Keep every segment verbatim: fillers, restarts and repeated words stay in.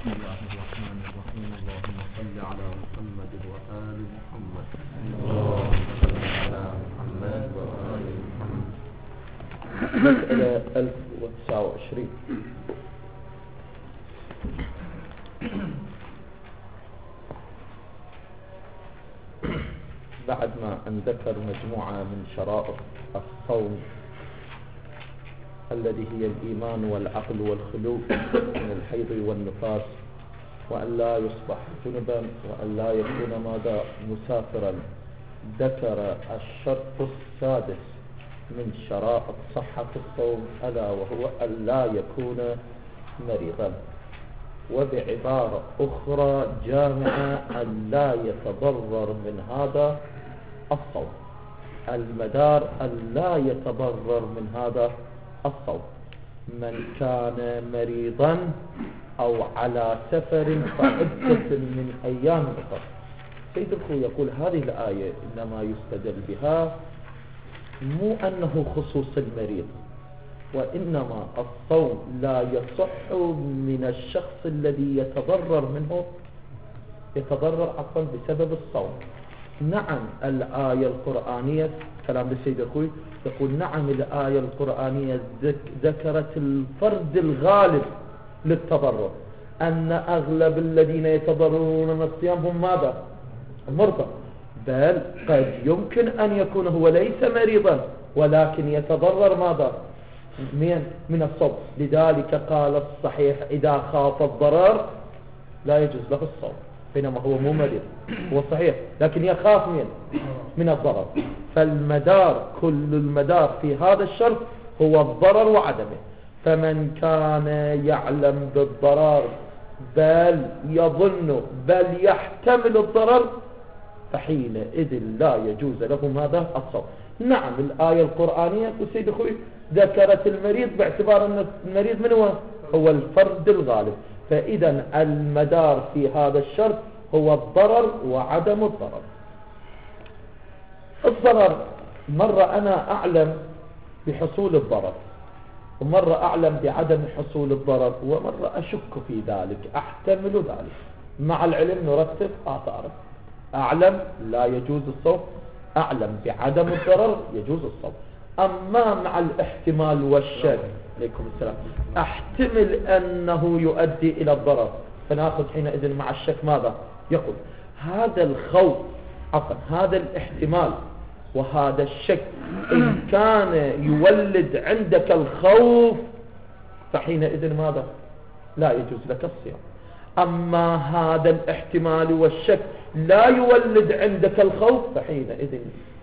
بسم الله الرحمن الرحيم. اللهم صل على محمد وآل محمد. اللهم صل على محمد وآل محمد. مسألة ألف وتسعة وعشرين. بعد ما أن ذكر مجموعة من شرائط الصوم الذي هي الإيمان والعقل والخلو من الحيض والنفاس، وأن لا يصبح جنبا، وأن لا يكون ماذا مسافرا، ذكر الشرط السادس من شرائط صحة الصوم ألا وهو أن لا يكون مريضا، وبعبارة أخرى جامعة أن لا يتضرر من هذا الصوم. المدار أن لا يتضرر من هذا الصوم. من كان مريضا أو على سفر فعدة من أيام أخرى. سيد الخو يقول هذه الآية إنما يستدل بها مو أنه خصوص المريض، وإنما الصوم لا يصح من الشخص الذي يتضرر منه يتضرر عفوا بسبب الصوم. نعم الآية القرآنية كلام السيد الخوي يقول نعم الآية القرآنية ذكرت الفرد الغالب للتضرر، أن أغلب الذين يتضررون من الصيام هم ماذا؟ المرضى. بل قد يمكن أن يكون هو ليس مريضا ولكن يتضرر ماذا؟ من من الصوم. لذلك قال الصحيح إذا خاف الضرر لا يجوز له الصوم، بينما هو مو مريض، هو صحيح لكن يخاف من من الضرر. فالمدار كل المدار في هذا الشرط هو الضرر وعدمه. فمن كان يعلم بالضرر بل يظن بل يحتمل الضرر فحينئذ لا يجوز له ماذا؟ الصوم. نعم الآية القرآنية وسيد أخوي ذكرت المريض باعتبار أن المريض من هو؟ هو الفرد الغالب. فإذا المدار في هذا الشرط هو الضرر وعدم الضرر. الضرر مرة أنا أعلم بحصول الضرر، ومرة أعلم بعدم حصول الضرر، ومرة أشك في ذلك، أحتمل ذلك. مع العلم نرتب آثاره. أعلم لا يجوز الصوم، أعلم بعدم الضرر يجوز الصوم. أما مع الاحتمال والشك عليكم السلام أحتمل أنه يؤدي إلى الضرر، فنأخذ حينئذ مع الشك ماذا؟ يقول هذا الخوف عفوا هذا الاحتمال وهذا الشك إن كان يولد عندك الخوف فحينئذ ماذا؟ لا يجوز لك الصيام. أما هذا الاحتمال والشك لا يولد عندك الخوف فحينئذ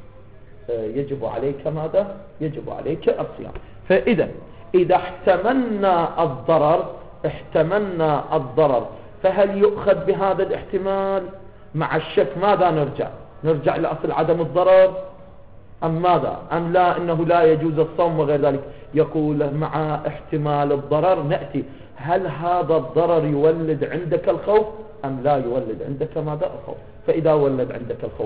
يجب عليك ماذا؟ يجب عليك الصيام. فإذا إذا احتملنا الضرر احتملنا الضرر فهل يؤخذ بهذا الاحتمال؟ مع الشك ماذا نرجع؟ نرجع لأصل عدم الضرر أم ماذا؟ أم لا إنه لا يجوز الصوم وغير ذلك؟ يقول مع احتمال الضرر نأتي هل هذا الضرر يولد عندك الخوف أم لا يولد عندك ماذا؟ الخوف. فإذا ولد عندك الخوف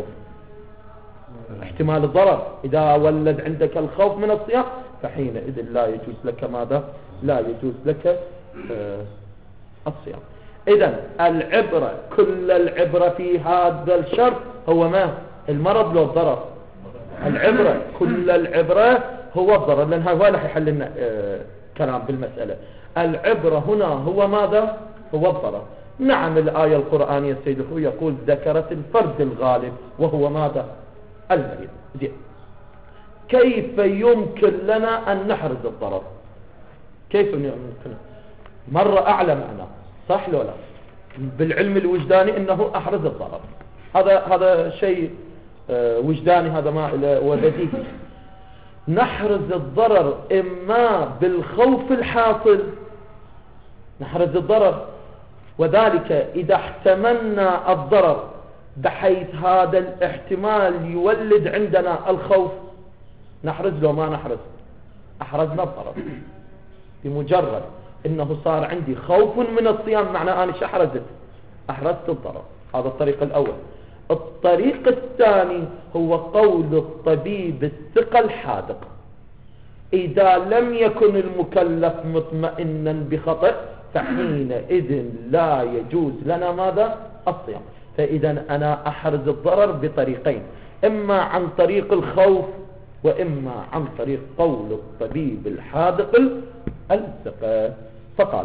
احتمال الضرر إذا ولد عندك الخوف من الصيام فحينئذ لا يجوز لك ماذا؟ لا يجوز لك آه الصيام. إذن العبرة كل العبرة في هذا الشرط هو ما؟ المرض لو الضرر. العبرة كل العبرة هو الضرر، لأن هذا لا يحل لنا آه كلام بالمسألة. العبرة هنا هو ماذا؟ هو الضرر. نعم الآية القرآنية السيد الخوي يقول ذكرت الفرد الغالب وهو ماذا؟ المريض. زين كيف يمكن لنا أن نحرز الضرر؟ كيف يمكن؟ مرة أعلم أنا صح لو لا بالعلم الوجداني أنه أحرز الضرر، هذا هذا شيء وجداني، هذا ما إلى وبديهي. نحرز الضرر إما بالخوف الحاصل، نحرز الضرر وذلك إذا احتملنا الضرر بحيث هذا الاحتمال يولد عندنا الخوف نحرز لو ما نحرز أحرزنا الضرر. بمجرد إنه صار عندي خوف من الصيام معناه أنا شحرزت أحرزت الضرر. هذا الطريق الأول. الطريق الثاني هو قول الطبيب الثقة الحاذق إذا لم يكن المكلف مطمئنا بخطأ فحينئذ لا يجوز لنا ماذا؟ الصيام. فإذا أنا أحرز الضرر بطريقين، إما عن طريق الخوف وإما عن طريق قول الطبيب الحاذق الثقة. فقال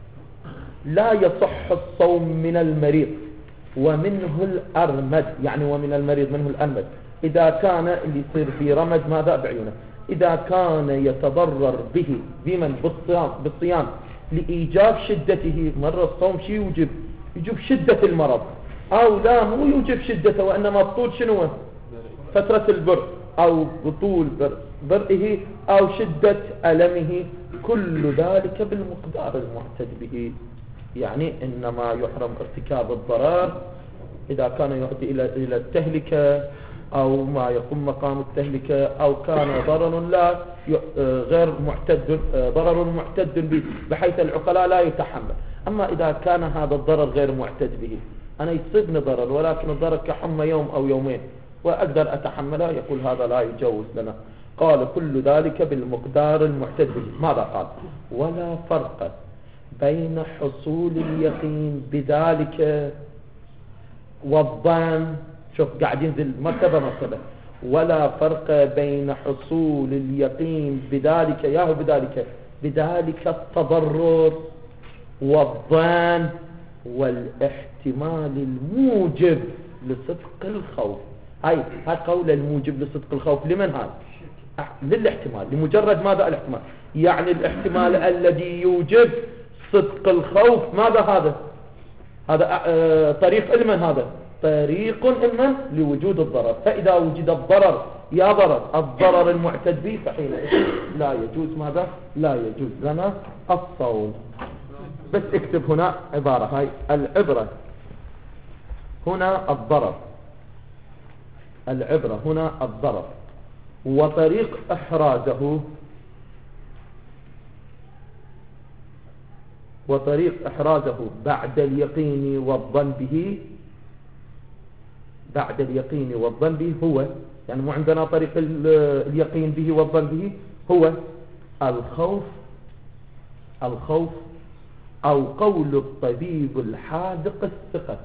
لا يصح الصوم من المريض ومنه الأرمد، يعني ومن المريض منه الأرمد إذا كان اللي يصير في رمد ماذا بعيونه، إذا كان يتضرر به بمن بالصيام, بالصيام لإيجاب شدته. مرة الصوم شيء يوجب يوجب شدة المرض، أو لا مو يوجب شدته وإنما بطول شنو فترة البر، أو بطول بر برئه أو شدة ألمه، كل ذلك بالمقدار المعتد به. يعني إنما يحرم ارتكاب الضرر إذا كان يؤدي إلى إلى التهلكة أو ما يقوم مقام التهلكة، أو كان ضرر لا غير معتد ضرر معتد به بحيث العقلاء لا يتحمل. أما إذا كان هذا الضرر غير معتد به، أنا يصيبني ضرر ولكن الضرر كحمى يوم أو يومين وأقدر أتحمله، يقول هذا لا يجوز لنا. قال كل ذلك بالمقدار المعتد به. ماذا قال؟ ولا فرق بين حصول اليقين بذلك والظن. شوف قاعد ينزل مرتبة مرتبة. ولا فرق بين حصول اليقين بذلك ياهو بذلك بذلك التضرر والظن والاحتمال الموجب لصدق الخوف. هاي هاي قول الموجب لصدق الخوف لمن؟ هاي للاحتمال، لمجرد ماذا الاحتمال، يعني الاحتمال الذي يوجب صدق الخوف. ماذا هذا؟ هذا اه طريق علما، هذا طريق علما لوجود الضرر. فإذا وجد الضرر يا ضرر الضرر المعتد به فحينئذ لا يجوز ماذا؟ لا يجوز لنا الصوم. بس اكتب هنا عبارة، هاي العبرة هنا الضرر، العبرة هنا الضرر وطريق إحرازه، وطريق إحرازه بعد اليقين والظن به، بعد اليقين والظن به هو، يعني مو عندنا طريق اليقين به والظن به، هو الخوف الخوف أو قول الطبيب الحاذق الثقة.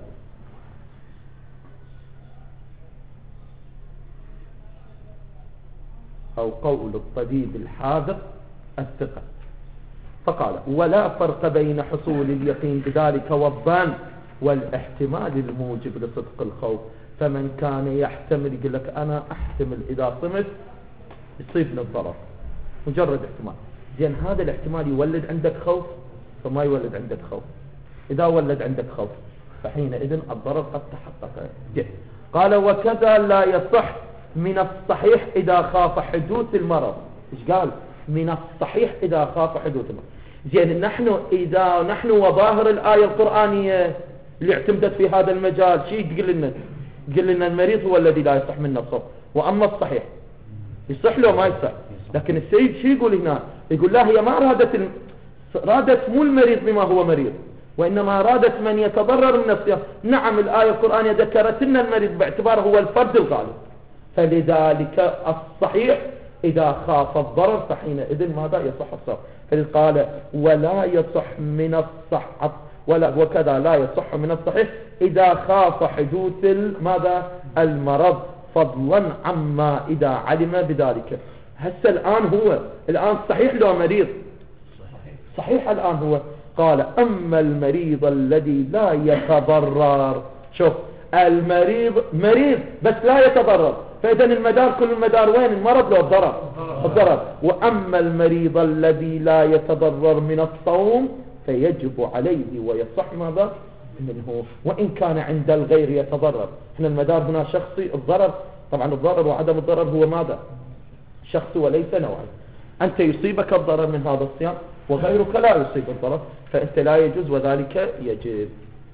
أو قول الطبيب الحاذق الثقة. فقال ولا فرق بين حصول اليقين بذلك والظن والاحتمال الموجب لصدق الخوف. فمن كان يحتمل، يقول لك أنا أحتمل إذا صمت يصيبني الضرر، مجرد احتمال. زين هذا الاحتمال يولد عندك خوف فما يولد عندك خوف. إذا ولد عندك خوف فحينئذ الضرر قد تحقق. جي. قال وكذا لا يصح من الصحيح إذا خاف حدوث المرض. إيش قال؟ من الصحيح إذا خاف حدوث المرض. زين نحن إذا نحن وظاهر الآية القرآنية اللي اعتمدت في هذا المجال شيء تقول لنا؟ تقول لنا المريض هو الذي لا يصح منه الصوم، وأما الصحيح يصح له ما يصح. لكن السيد شيء يقول هنا؟ يقول لا، هي ما رادت الم... رادت مو المريض بما هو مريض، وإنما رادت من يتضرر من الصيام. نعم الآية القرآنية ذكرت لنا المريض باعتباره هو الفرد الغالب، فلذلك الصحيح إذا خاف الضرر فحينئذ ماذا؟ يصح الصوم. فقال ولا يصح من الصح ولا وكذا لا يصح من الصحيح إذا خاف حدوث ماذا؟ المرض، فضلا عما إذا علم بذلك. هسه الآن هو الآن صحيح لو مريض؟ صحيح الآن هو. قال أما المريض الذي لا يتضرر. شوف المريض مريض بس لا يتضرر، فإذا المدار كل المدار وين؟ المرض لو الضرر الضرر. وأما المريض الذي لا يتضرر من الصوم فيجب عليه ويصح ماذا؟ منه وإن كان عند الغير يتضرر. احنا المدار هنا شخصي، الضرر طبعا الضرر وعدم الضرر هو ماذا؟ شخصي وليس نوعي. أنت يصيبك الضرر من هذا الصيام وغيرك لا يصيب الضرر، فأنت لا يجوز وذلك يجب.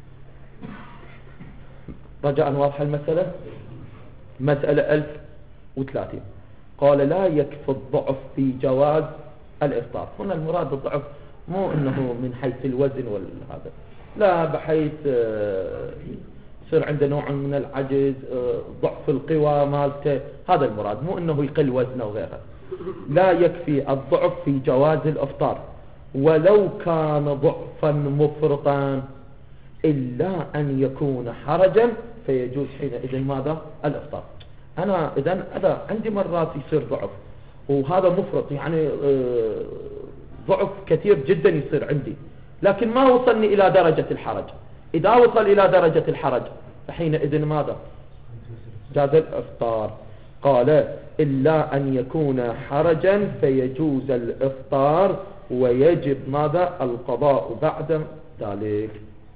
رجاء واضحة المسألة. مسألة ألف وثلاثين. قال لا يكفي الضعف في جواز الإفطار. هنا المراد الضعف مو أنه من حيث الوزن والهذا، لا بحيث يصير عنده نوع من العجز، ضعف القوى مالته، هذا المراد، مو أنه يقل وزنه وغيرها. لا يكفي الضعف في جواز الإفطار ولو كان ضعفا مفرطا إلا أن يكون حرجا فيجوز حينئذ ماذا؟ الإفطار. أنا إذن أنا عندي مرات يصير ضعف وهذا مفرط، يعني ضعف كثير جدا يصير عندي، لكن ما وصلني إلى درجة الحرج. إذا وصل إلى درجة الحرج فحينئذ ماذا؟ جاز الإفطار. قال إلا أن يكون حرجا فيجوز الإفطار ويجب ماذا؟ القضاء بعد ذلك.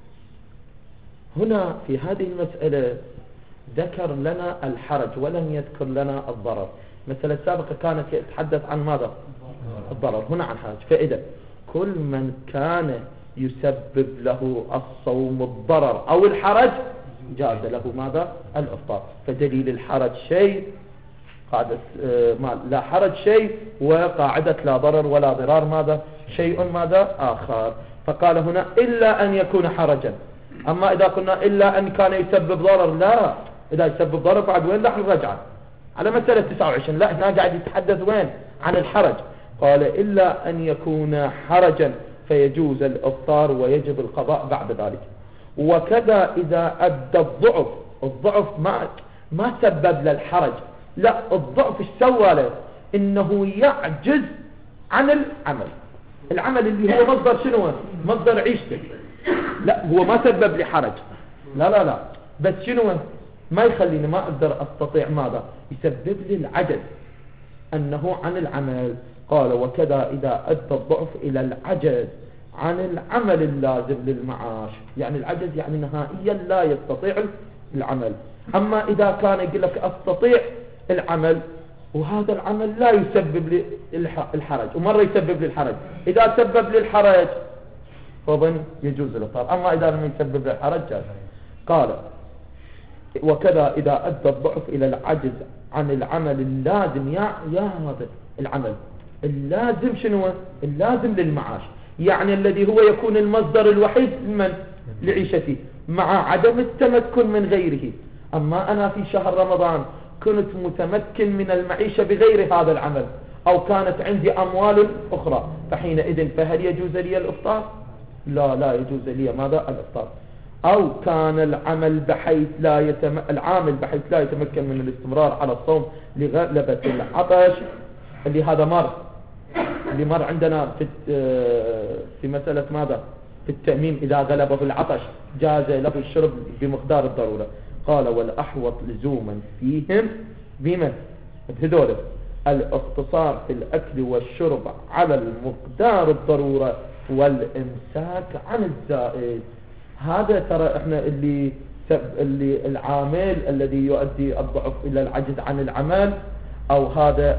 هنا في هذه المسألة ذكر لنا الحرج ولم يذكر لنا الضرر. المسألة السابقة كانت يتحدث عن ماذا؟ الضرر، هنا عن حرج. فإذا كل من كان يسبب له الصوم الضرر أو الحرج جاز له ماذا؟ الإفطار. فدليل الحرج شيء، قاعدة لا حرج شيء، وقاعدة لا ضرر ولا ضرار ماذا؟ شيء ماذا؟ آخر. فقال هنا إلا أن يكون حرجا. أما إذا قلنا إلا أن كان يسبب ضرر، لا، إذا يسبب ضرر بعد وين راح نرجع على مسألة تسعة وعشرين؟ لا، هنا قاعد يتحدث وين؟ عن الحرج. قال إلا أن يكون حرجا فيجوز الإفطار ويجب القضاء بعد ذلك. وكذا إذا أدى الضعف، الضعف ما ما سبب للحرج، لا، الضعف ايش سوى له؟ إنه يعجز عن العمل، العمل اللي هو مصدر شنو؟ مصدر عيشته. لا، هو ما سبب لي حرج، لا لا لا، بس شنو ما يخليني ما أقدر أستطيع ماذا؟ يسبب لي العجز أنه عن العمل. قال وكذا إذا أدى الضعف إلى العجز عن العمل اللازم للمعاش، يعني العجز يعني نهائيا لا يستطيع العمل. أما إذا كان يقول لك أستطيع العمل وهذا العمل لا يسبب لي الحرج، ومرة يسبب لي الحرج، إذا سبب لي الحرج فضن يجوز الإفطار، أما إذا لم يسبب لي الحرج جاز. قال وكذا إذا أدى الضعف إلى العجز عن العمل اللازم، يا يا هذا العمل اللازم شنو؟ اللازم للمعاش، يعني الذي هو يكون المصدر الوحيد من لعيشتي مع عدم التمكن من غيره. أما أنا في شهر رمضان كنت متمكن من المعيشة بغير هذا العمل، أو كانت عندي أموال أخرى، فحينئذ فهل يجوز لي الإفطار؟ لا، لا يجوز لي ماذا؟ الإفطار. أو كان العمل بحيث لا يتم... العامل بحيث لا يتمكن من الاستمرار على الصوم لغلبة العطش، اللي هذا مر اللي مر عندنا في في مسألة ماذا؟ في التأميم، إذا غلبه العطش جاز له الشرب بمقدار الضرورة. قال والأحوط لزوما فيهم بمن؟ بهذول الاقتصار في الأكل والشرب على المقدار الضرورة والإمساك عن الزائد. هذا ترى احنا اللي اللي العامل الذي يؤدي الضعف إلى العجز عن العمل، أو هذا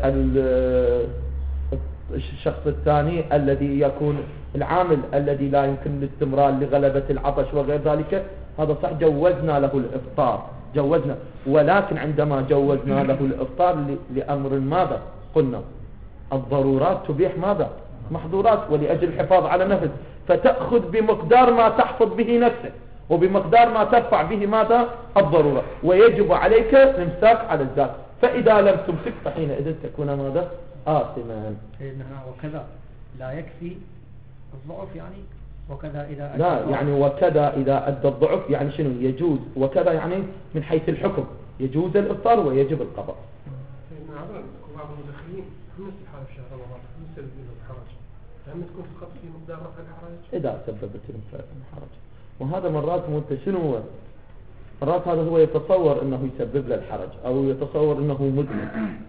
الشخص الثاني الذي يكون العامل الذي لا يمكن الاستمرار لغلبة العطش وغير ذلك، هذا صح جوزنا له الإفطار، جوزنا، ولكن عندما جوزنا له الإفطار لأمر ماذا؟ قلنا الضرورات تبيح ماذا؟ محظورات، ولأجل الحفاظ على نفس، فتأخذ بمقدار ما تحفظ به نفسك وبمقدار ما ترفع به ماذا؟ الضرورة، ويجب عليك الامساك على الذات. فإذا لم تمسك فحينئذ تكون ماذا؟ آثما. وكذا لا يكفي الضعف، يعني وكذا إذا أدى لا، يعني وكذا إذا أدى الضعف يعني شنو؟ يجوز، وكذا يعني من حيث الحكم يجوز الإفطار ويجب القضاء. بعض المدخنين خمس الحالة في شهر رمضان يسبب لهم الحرج، لما تكون فقط في مقدار رفع الحرج إذا سببت لهم الحرج. وهذا مرات وانت شنو هو؟ مرات هذا هو يتصور انه يسبب له الحرج، او يتصور انه مدمن،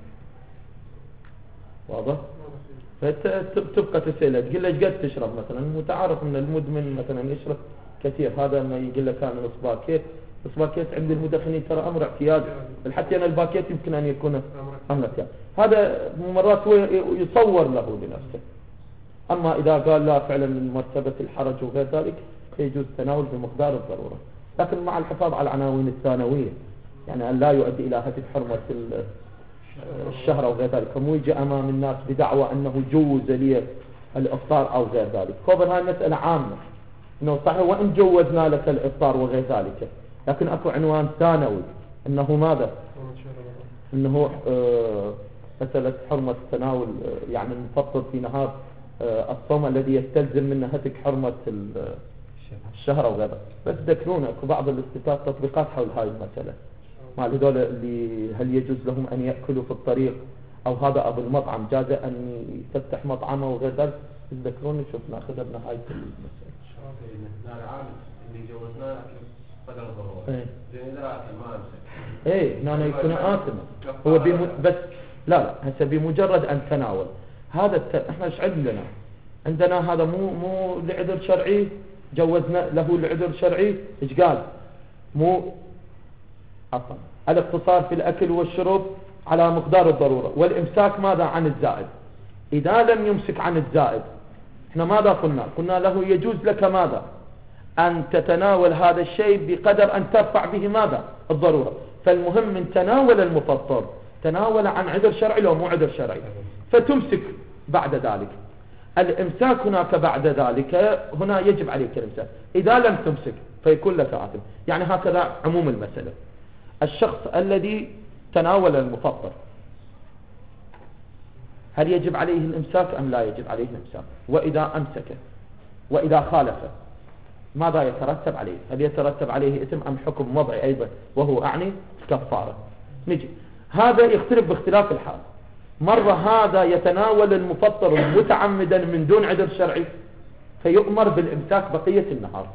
واضح؟ فتبقى تسأله تقول له ايش قد تشرب مثلا، وتعرف ان المدمن مثلا يشرب كثير، هذا ما يقول لك انا نص باكيت، نص باكيت عند المدخنين ترى امر اعتياد، حتى انا الباكيت يمكن ان يكون امر اعتياد، هذا مرات هو يصور له لنفسه. اما اذا قال لا فعلا من مرتبة الحرج وغير ذلك يجوز التناول بمقدار الضرورة، لكن مع الحفاظ على العناوين الثانوية، يعني أن لا يؤدي إلى هتك حرمة الشهر أو غير ذلك، فمو يجي أمام الناس بدعوى أنه جوز لي الإفطار أو غير ذلك. خبر هاي مسألة عامة، أنه صحيح وإن جوزنا لك الإفطار وغير ذلك، لكن أكو عنوان ثانوي أنه ماذا؟ أنه آه مسألة حرمة التناول، يعني نفطر في نهار آه، الصوم الذي يستلزم منه هتك حرمة الشهر أو غيره. بس ذكرون اكو بعض الاستفاد تطبيقات حول هاي المسألة، مع هذول اللي هل يجوز لهم أن يأكلوا في الطريق، أو هذا أبو المطعم جاز أن يفتح مطعمه وغير ذلك. تذكرون نشوف ناخذها بنهاية المسألة. لا العامل اللي جوزناه قدر الضرورة. ايه زين إذا أكل ما أمسك. ايه هنا يكون آثما. هو بم... بس لا لا هسه بمجرد أن تناول هذا الت... احنا ايش عندنا؟ عندنا هذا مو مو لعذر شرعي، جوزنا له العذر شرعي. ايش قال؟ مو عفوا الاقتصار في الأكل والشرب على مقدار الضرورة، والإمساك ماذا عن الزائد. إذا لم يمسك عن الزائد احنا ماذا قلنا؟ قلنا له يجوز لك ماذا؟ أن تتناول هذا الشيء بقدر أن ترفع به ماذا؟ الضرورة. فالمهم من تناول المفطر تناول عن عذر شرعي لو مو عذر شرعي، فتمسك بعد ذلك. الإمساك هناك بعد ذلك هنا يجب عليك الإمساك. إذا لم تمسك فيكون لك آثم. يعني هكذا عموم المسألة. الشخص الذي تناول المفطر هل يجب عليه الإمساك أم لا يجب عليه الإمساك؟ وإذا أمسك وإذا خالف ماذا يترتب عليه؟ هل يترتب عليه إثم أم حكم وضعي أيضا وهو أعني كفارة؟ نجي هذا يختلف باختلاف الحال. مرة هذا يتناول المفطر متعمدا من دون عذر شرعي فيؤمر بالإمساك بقية النهار،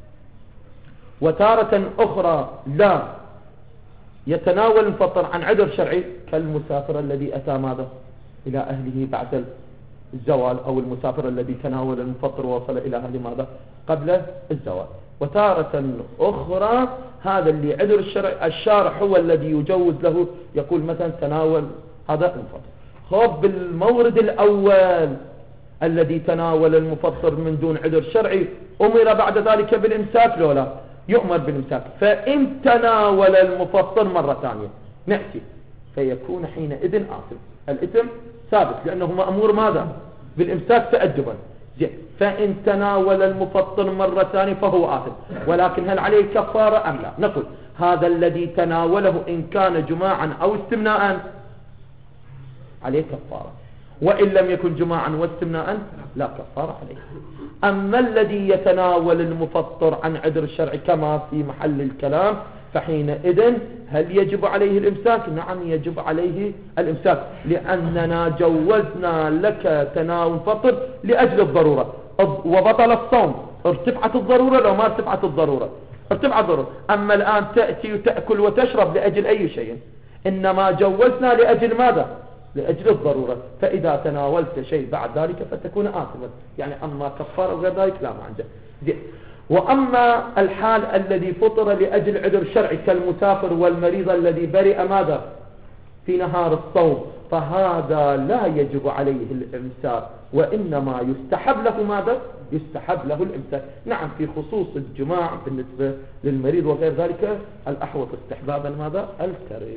وتارة أخرى لا يتناول المفطر عن عذر شرعي كالمسافر الذي أتى ماذا إلى أهله بعد الزوال، أو المسافر الذي تناول المفطر ووصل إلى أهله ماذا قبل الزوال. وتارة أخرى هذا اللي عذر الشرع الشارع هو الذي يجوز له، يقول مثلا تناول هذا المفطر. خب بالمورد الأول الذي تناول المفطر من دون عذر شرعي أمر بعد ذلك بالإمساك لو لا؟ يؤمر بالإمساك. فإن تناول المفطر مرة ثانية نأتي فيكون حينئذ آثم. الإثم ثابت لأنه مأمور ماذا؟ بالإمساك تأدبا. زين. فإن تناول المفطر مرة ثانية فهو آثم. ولكن هل عليه كفارة أم لا؟ نقول هذا الذي تناوله إن كان جماعا أو استمناء عليه كفارة، وإن لم يكن جماعا واستمناء لا كفارة عليه. أما الذي يتناول المفطر عن عذر الشرع كما في محل الكلام فحينئذ هل يجب عليه الإمساك؟ نعم يجب عليه الإمساك، لأننا جوزنا لك تناول فطر لأجل الضرورة وبطل الصوم. ارتفعت الضرورة لو ما ارتفعت الضرورة ارتفعت الضرورة. أما الآن تأتي وتأكل وتشرب لأجل أي شيء، إنما جوزنا لأجل ماذا؟ لأجل الضرورة. فإذا تناولت شيء بعد ذلك فتكون آثما، يعني أما كفارة وغير ذلك لا ما عنده. وأما الحال الذي فطر لأجل عذر شرعي كالمسافر والمريض الذي برئ ماذا في نهار الصوم فهذا لا يجب عليه الإمساك، وإنما يستحب له ماذا؟ يستحب له الإمساك. نعم في خصوص الجماع بالنسبة للمريض وغير ذلك الأحوط استحبابا ماذا؟ الترك.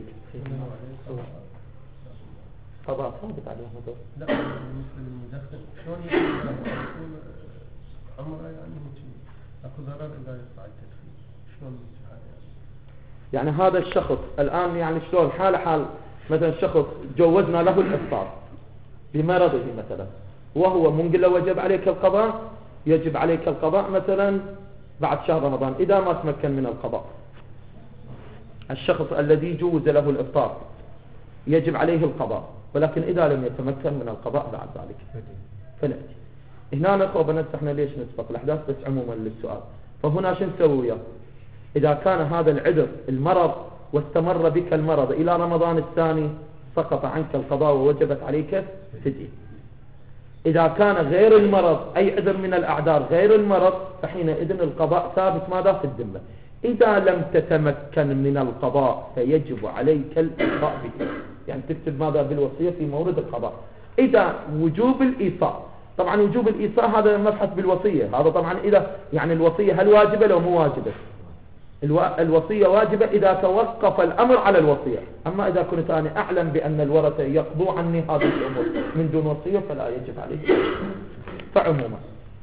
قضاء ثابت عليه هذا. لا بالنسبة للمدخن شلون يكون عمره يعني أكو ضرر إذا يقطع التدخين شلون يعني؟ يعني هذا الشخص الآن يعني شلون حال حال مثلا شخص جوزنا له الإفطار بمرضه مثلا وهو منقل له وجب عليك القضاء، يجب عليك القضاء مثلا بعد شهر رمضان إذا ما تمكن من القضاء. الشخص الذي جوز له الإفطار يجب عليه القضاء، ولكن إذا لم يتمكن من القضاء بعد ذلك فنأتي هنا نخوة بنت احنا ليش نسبق الأحداث بس عموما للسؤال. فهنا شو نسوي إذا كان هذا العذر المرض واستمر بك المرض إلى رمضان الثاني سقط عنك القضاء ووجبت عليك فدية. إذا كان غير المرض أي عذر من الأعذار غير المرض فحينئذ القضاء ثابت ماذا في الذمة. إذا لم تتمكن من القضاء فيجب عليك الإيصاء به، يعني تكتب ماذا بالوصية في مورد القضاء. إذا وجوب الإيصاء، طبعا وجوب الإيصاء هذا مبحث بالوصية، هذا طبعا إذا يعني الوصية هل واجبة لو مو واجبة؟ الو... الوصية واجبة إذا توقف الأمر على الوصية. أما إذا كنت أنا أعلم بأن الورثة يقضوا عني هذه الأمور من دون وصية فلا يجب عليه. فعموما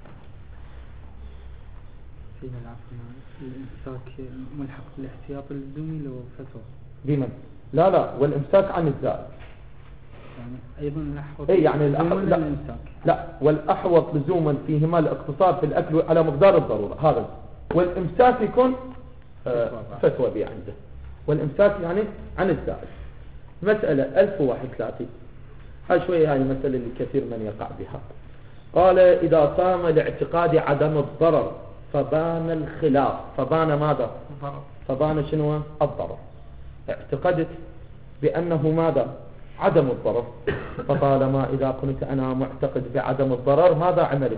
فينا العفو الإمساك ملحق بالاحتياط اللزومي لو فتوى بمن؟ لا لا والإمساك عن الزائد. يعني أيضا الأحوط إيه يعني لزوما الأحوط لا, للإمساك. لا والأحوط لزوما فيهما الاقتصار في الأكل على مقدار الضرورة هذا، والإمساك يكون آه فتوى بي عنده، والإمساك يعني عن الزائد. مسألة ألف وواحد وثلاثين، هاي شوية هاي مسألة اللي كثير من يقع بها. قال إذا صام لاعتقاد عدم الضرر فبان الخلاف، فبان ماذا؟ فبان شنو؟ الضرر. اعتقدت بأنه ماذا؟ عدم الضرر، فطالما إذا كنت أنا معتقد بعدم الضرر ماذا عملت؟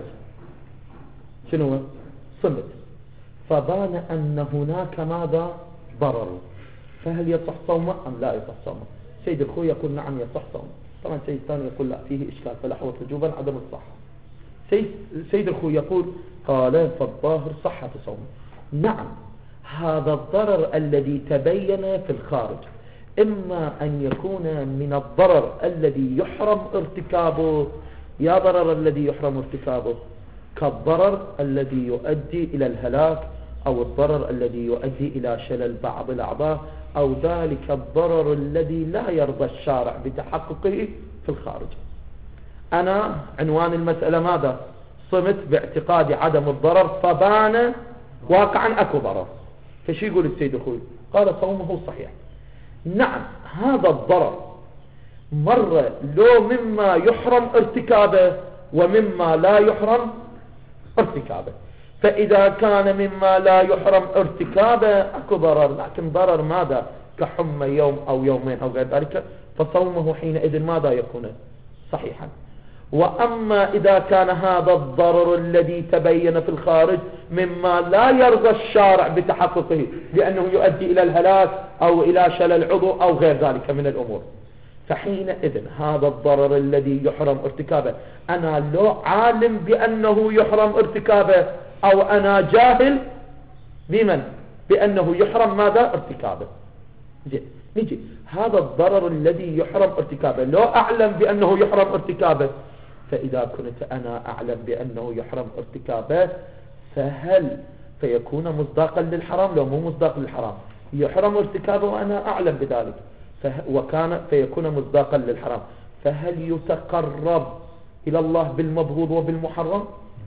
شنو؟ صمت. فبان أن هناك ماذا؟ ضرر، فهل يصح صومه أم لا يصح صومه؟ سيد الخوي يقول نعم يصح صومه، طبعا سيد الثاني يقول لا فيه إشكال فالأحوط وجوبا عدم الصحة. سيد, سيد الخوي يقول قال فالظاهر صحة صومه. نعم هذا الضرر الذي تبين في الخارج إما أن يكون من الضرر الذي يحرم ارتكابه، يا ضرر الذي يحرم ارتكابه كالضرر الذي يؤدي إلى الهلاك، أو الضرر الذي يؤدي إلى شلل بعض الأعضاء، أو ذلك الضرر الذي لا يرضى الشارع بتحققه في الخارج. أنا عنوان المسألة ماذا؟ صمت باعتقاد عدم الضرر فبان واقعا أكو ضرر، فشي يقول السيد الخوي؟ قال صومه صحيح. نعم هذا الضرر مرة لو مما يحرم ارتكابه ومما لا يحرم ارتكابه، فإذا كان مما لا يحرم ارتكابه أكو ضرر، لكن ضرر ماذا؟ كحمى يوم أو يومين أو غير ذلك، فصومه حينئذ ماذا يكون؟ صحيحا. وأما إذا كان هذا الضرر الذي تبين في الخارج مما لا يرضى الشارع بتحققه لأنه يؤدي إلى الهلاك أو إلى شلل عضو أو غير ذلك من الأمور، فحينئذ هذا الضرر الذي يحرم ارتكابه أنا لو عالم بأنه يحرم ارتكابه أو أنا جاهل بمن؟ بأنه يحرم ماذا؟ ارتكابه. زين نجي هذا الضرر الذي يحرم ارتكابه لو أعلم بأنه يحرم ارتكابه، فإذا كنت أنا أعلم بأنه يحرم ارتكابه فهل فيكون مصداقا للحرام؟ لو مو مصداق للحرام يحرم ارتكابه وأنا أعلم بذلك وكان فيكون مصداقا للحرام، فهل يتقرب إلى الله بالمبغوض وبالمحرم؟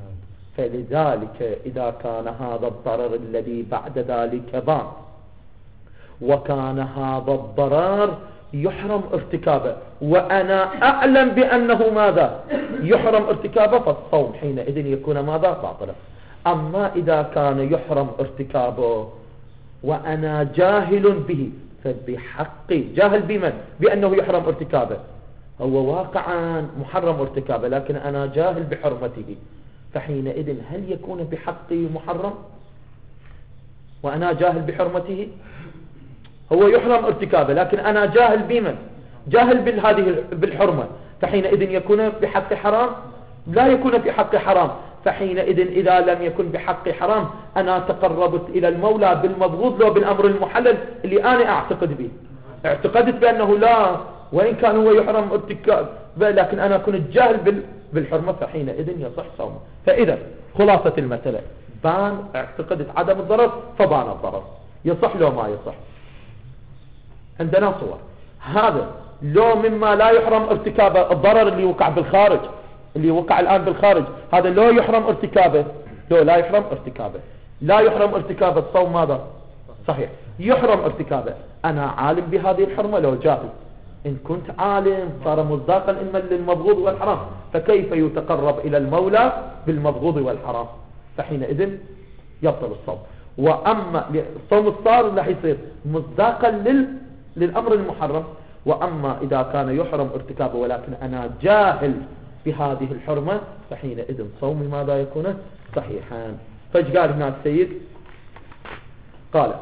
فلذلك إذا كان هذا الضرر الذي بعد ذلك بان وكان هذا الضرر يحرم ارتكابه وأنا أعلم بأنه ماذا؟ يحرم ارتكابه، فالصوم حينئذ يكون ماذا؟ باطلا. أما إذا كان يحرم ارتكابه وأنا جاهل به، فبحقي جاهل بمن؟ بأنه يحرم ارتكابه، هو واقعا محرم ارتكابه لكن أنا جاهل بحرمته، فحينئذ هل يكون بحقي محرم وأنا جاهل بحرمته؟ هو يحرم ارتكابه لكن أنا جاهل بمن؟ جاهل بهذه بالحرمة، فحينئذ يكون بحق حرام؟ لا يكون بحق حرام، فحينئذ إذا لم يكن بحق حرام أنا تقربت إلى المولى بالمبغوض لو بالأمر المحلل اللي أنا أعتقد به، اعتقدت بأنه لا وإن كان هو يحرم ارتكاب لكن أنا كنت جاهل بالحرمة، فحينئذ يصح صومه. فإذا خلاصة المسألة بان اعتقدت عدم الضرر فبان الضرر، يصح لو ما يصح. عندنا صور هذا لو مما لا يحرم ارتكابه، الضرر اللي وقع بالخارج اللي وقع الآن بالخارج هذا لو يحرم ارتكابه، لو لا يحرم ارتكابه لا يحرم ارتكابه الصوم ماذا؟ صحيح. يحرم ارتكابه أنا عالم بهذه الحرمة لو جاهل، إن كنت عالم صار مصداقا إما للمبغوض والحرام، فكيف يتقرب إلى المولى بالمبغوض والحرام؟ فحينئذ يبطل الصوم. وأما الصوم الصار راح يصير مصداقا لل... للأمر المحرم. وأما إذا كان يحرم ارتكابه ولكن أنا جاهل بهذه الحرمة فحينئذ صومي ماذا يكون؟ صحيحا. فايش قال هنا السيد؟ قال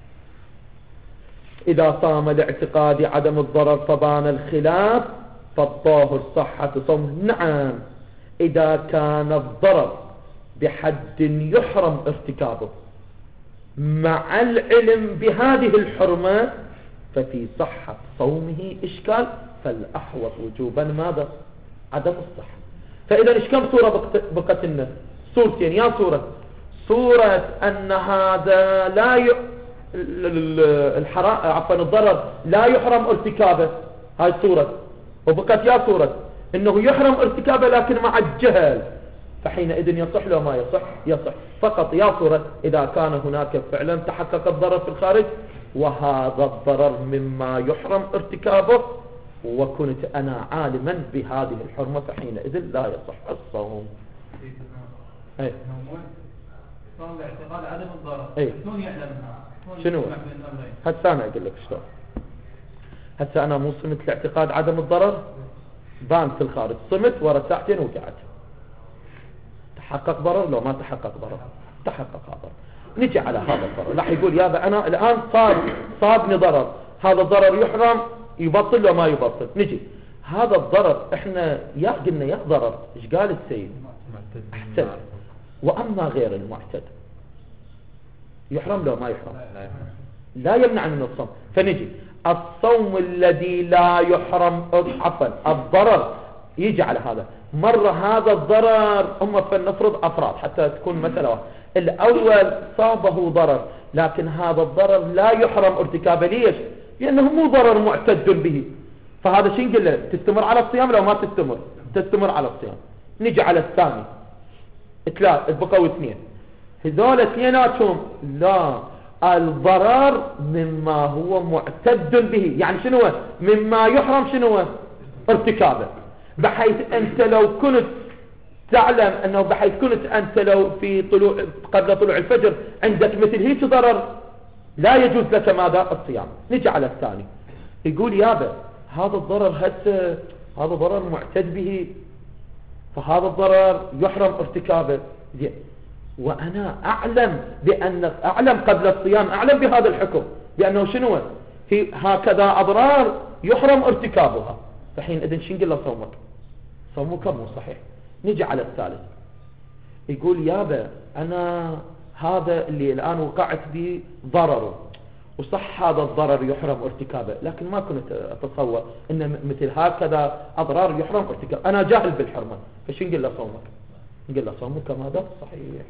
إذا صام لاعتقاد عدم الضرر فبان الخلاف فالظاهر صحة صومه. نعم إذا كان الضرر بحد يحرم ارتكابه مع العلم بهذه الحرمة ففي صحة صومه إشكال، فالأحوط وجوبا ماذا؟ عدم الصحة. فإذا إيش كم صورة بقت لنا؟ صورتين. يا صورة صورة أن هذا لا ي... الحرام عفوا الضرر لا يحرم ارتكابه، هاي صورة وبقت يا صورة انه يحرم ارتكابه لكن مع الجهل، فحينئذ يصح له ما يصح يصح فقط يا صورة إذا كان هناك فعلا تحقق الضرر في الخارج وهذا الضرر مما يحرم ارتكابه وكنت أنا عالما بهذه الحرمة فحينئذ لا يصح الصوم. اي صوم باعتقاد عدم الضرر. اي شلون يعلم؟ شنو هسه انا اقول لك شلون. هسه انا مو صمت لاعتقاد عدم الضرر بان في الخارج، صمت ورا ساعتين وقعت، تحقق ضرر لو ما تحقق ضرر؟ تحقق ضرر. نجي على هذا الضرر راح يقول يا انا الان صار صابني ضرر، هذا الضرر يحرم يبطل لو ما يبطل. نجي هذا الضرر احنا يا قلنا يا ضرر ايش قال السيد؟ احسن. واما غير المعتد يحرم لو ما يحرم؟ لا يمنع من الصوم. فنجي الصوم الذي لا يحرم عفوا الضرر يجي على هذا مرة هذا الضرر هم فلنفرض أفراد حتى تكون مثلا الأول صابه ضرر لكن هذا الضرر لا يحرم ارتكابه. ليش؟ لأنه مو ضرر معتد به، فهذا شو نقول له؟ تستمر على الصيام لو ما تستمر؟ تستمر على الصيام. نجي على الثاني ثلاث بقوا اثنين، هذول اثنيناتهم لا الضرر مما هو معتد به، يعني شنو مما يحرم شنو ارتكابه، بحيث أنت لو كنت تعلم أنه بحيث كنت أنت لو في طلوع قبل طلوع الفجر عندك مثل هيك ضرر لا يجوز لك ماذا؟ الصيام. نجي على الثاني يقول يابا هذا الضرر هسه هذا ضرر معتد به فهذا الضرر يحرم ارتكابه. زين وأنا أعلم بأن أعلم قبل الصيام أعلم بهذا الحكم بأنه شنو في هكذا أضرار يحرم ارتكابها، فحين إذن شنقل له صومك؟ صومك مو صحيح. نجي على الثالث يقول يابا أنا هذا اللي الآن وقعت به ضرره وصح هذا الضرر يحرم ارتكابه لكن ما كنت أتصور أن مثل هكذا أضرار يحرم ارتكابه، أنا جاهل بالحرمة، فشنقل له صومك؟ نقول له صومك ماذا؟ صحيح.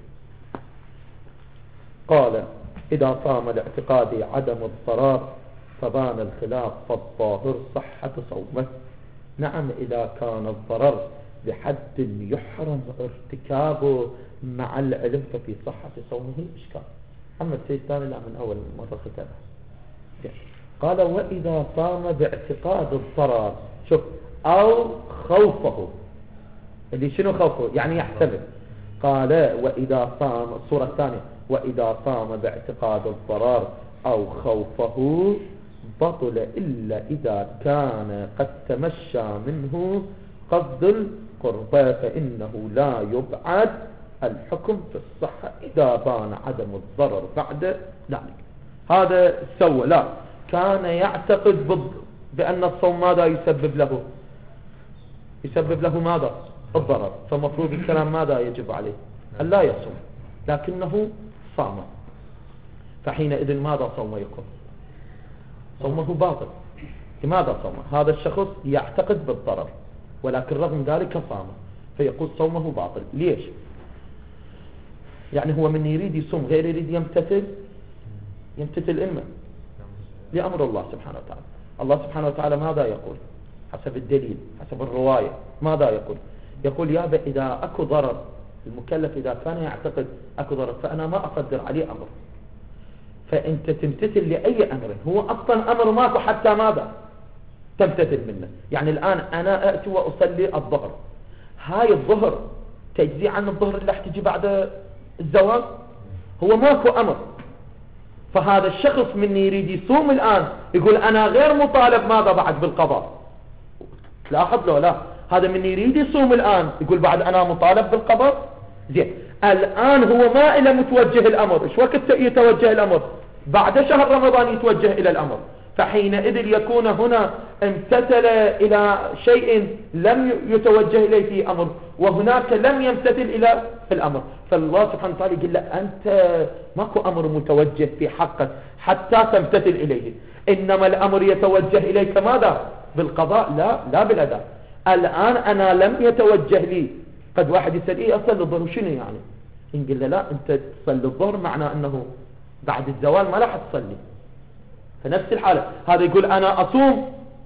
قال إذا صام لاعتقاد عدم الضرر فبان الخلاف فالظاهر صحة صومه. نعم إذا كان الضرر بحد يحرم ارتكابه مع العلم ففي صحة صومه إشكال. أما الشيء الثاني لا من أول مرة ختمه. قال وإذا صام باعتقاد الضرر شوف أو خوفه، اللي شنو خوفه؟ يعني يحتمل. قال وإذا صام الصورة الثانية وإذا صام باعتقاد الضرر أو خوفه بطل إلا إذا كان قد تمشى منه قصد القربى فإنه لا يبعد الحكم في الصحة إذا بان عدم الضرر بعد ذلك. هذا سوى لا كان يعتقد بأن الصوم ماذا يسبب له؟ يسبب له ماذا؟ الضرر، فمفروض الكلام ماذا يجب عليه؟ أن لا يصوم لكنه صام، فحينئذ ماذا صوم يكون؟ صومه باطل. لماذا صوم؟ هذا الشخص يعتقد بالضرر ولكن رغم ذلك صام فيقول صومه باطل. ليش؟ يعني هو من يريد يصوم غير يريد يمتثل يمتثل إما لأمر الله سبحانه وتعالى. الله سبحانه وتعالى ماذا يقول حسب الدليل حسب الرواية؟ ماذا يقول؟ يقول يابا إذا أكو ضرر المكلف إذا كان يعتقد أكو ضرر فأنا ما أقدر عليه أمر، فأنت تمتثل لأي أمر هو أصلا أمر ماكو حتى ماذا تمتثل منه. يعني الآن أنا أأتي وأصلي الظهر، هاي الظهر تجزي عن الظهر اللي احتجي بعد الزواج؟ هو ماكو أمر. فهذا الشخص من يريد يصوم الآن يقول أنا غير مطالب ماذا بعد بالقضاء. تلاحظ له لا هذا من يريد يصوم الآن يقول بعد أنا مطالب بالقضاء. زين الآن هو ما إلى متوجه الأمر. إيش وقت يتوجه الأمر؟ بعد شهر رمضان يتوجه إلى الأمر، فحينئذ يكون هنا امتثل إلى شيء لم يتوجه إليه في أمر وهناك لم يمتثل إلى الأمر. فالله سبحانه وتعالى يقول له أنت ماكو أمر متوجه في حقك حتى تمتثل إليه، إنما الأمر يتوجه إليك ماذا؟ بالقضاء لا لا بالأداء. الآن أنا لم يتوجه لي. قد واحد يسأل إيه أصلي الظهر شنو يعني؟ نقول له لا أنت تصلي الظهر معنى أنه بعد الزوال ما راح تصلي. فنفس الحالة هذا يقول أنا أصوم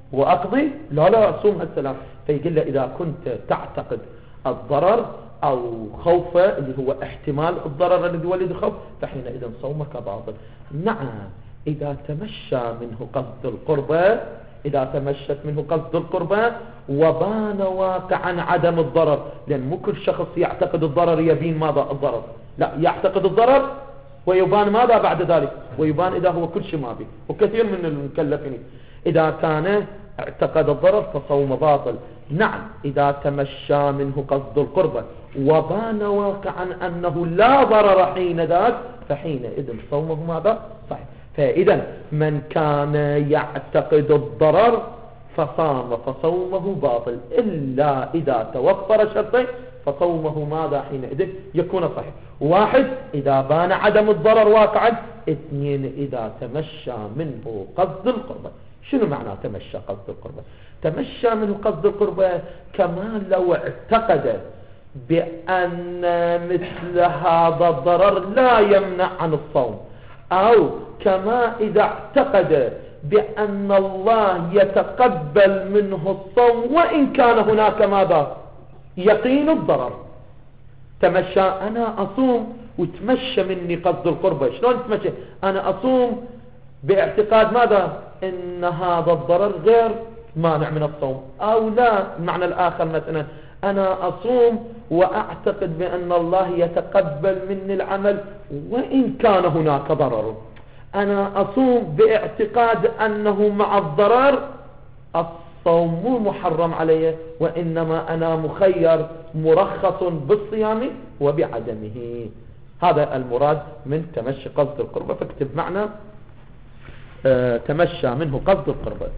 وأقضي لا لا أصوم هالسلام. فيقول له إذا كنت تعتقد الضرر أو خوفه اللي هو احتمال الضرر الذي يولد الخوف فحينئذ صومك باطل. نعم إذا تمشى منه قصد القربة، إذا تمشت منه قصد القربة وبان واقعا عدم الضرر، لأن مو كل شخص يعتقد الضرر يبين ماذا الضرر، لا يعتقد الضرر ويبان ماذا بعد ذلك، ويبان إذا هو كل شيء ما به. وكثير من المكلفين إذا كان اعتقد الضرر فصوم باطل. نعم إذا تمشى منه قصد القربة وبان واقعا أنه لا ضرر حين ذاك فحينئذ صومه ماذا صحيح. فإذا من كان يعتقد الضرر فصام فصومه باطل، إلا إذا توفر شرطين فصومه ماذا حينئذ يكون صحيح. واحد إذا بان عدم الضرر واقعا، اثنين إذا تمشى منه قصد القربة. شنو معنى تمشى قصد القربة؟ تمشى منه قصد القربة كما لو اعتقد بأن مثل هذا الضرر لا يمنع عن الصوم، أو كما إذا اعتقد بأن الله يتقبل منه الصوم وإن كان هناك ماذا يقين الضرر. تمشى أنا أصوم وتمشى مني قصد القربة. شلون تمشى؟ أنا أصوم باعتقاد ماذا إن هذا الضرر غير مانع من الصوم، أو لا المعنى الآخر مثلا أنا أصوم وأعتقد بأن الله يتقبل مني العمل وإن كان هناك ضرر. أنا أصوم باعتقاد أنه مع الضرر الصوم مو محرم علي، وإنما أنا مخير مرخص بالصيام وبعدمه. هذا المراد من تمشي قصد القربة. فاكتب معنى اه تمشى منه قصد القربة